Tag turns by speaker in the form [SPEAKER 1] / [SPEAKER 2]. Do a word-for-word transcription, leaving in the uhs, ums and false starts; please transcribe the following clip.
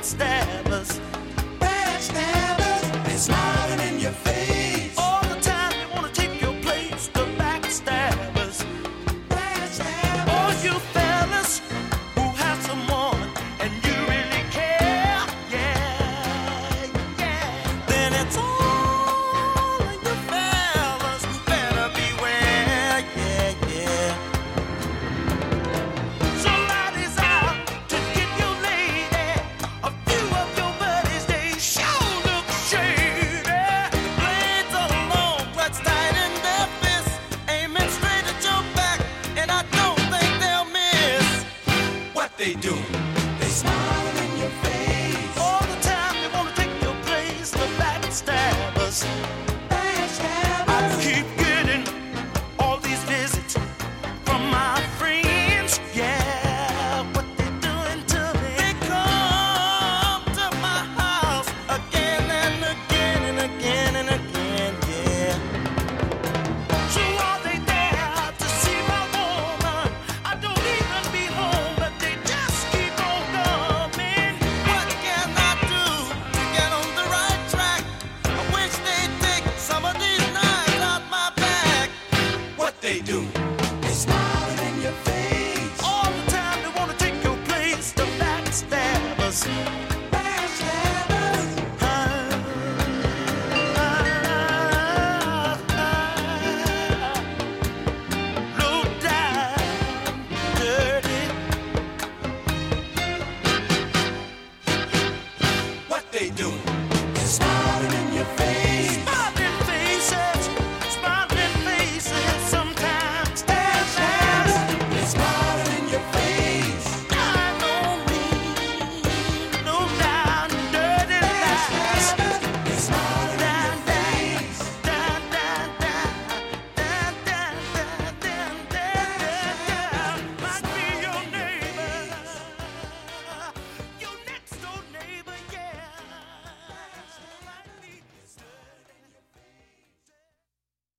[SPEAKER 1] backstabbers.
[SPEAKER 2] Backstabbers, they're smiling in your face.
[SPEAKER 1] All the time they wanna take your place, the backstabbers.
[SPEAKER 2] Backstabbers,
[SPEAKER 1] All you fellas who have someone and you really care, yeah, yeah. Then it's all of you fellas who better beware, yeah, yeah. Somebody's out to get your lady. A few of your buddies, they sure look shady. The blades are long, clutched tight in their fists, aiming straight at your back, and I don't think they'll miss.
[SPEAKER 2] what they do? They smiling in your face.
[SPEAKER 1] All the time they wanna take your place, the backstabbers. I
[SPEAKER 2] Backstabbers,
[SPEAKER 1] keep getting all these visits from my friends. Yeah, what they doing to me? They come to my house again and again and again and again. Yeah. So are they there to see my woman? I don't even be home, but they just keep on coming. What can I do to get on the right track? I wish they'd take some of these knives out my back.
[SPEAKER 2] what they do? They smiling in your face.
[SPEAKER 1] All the time they wanna take your place, the backstabbers.
[SPEAKER 2] Backstabbers,
[SPEAKER 1] Ah, ah, ah. Low down, dirty.
[SPEAKER 2] what they do?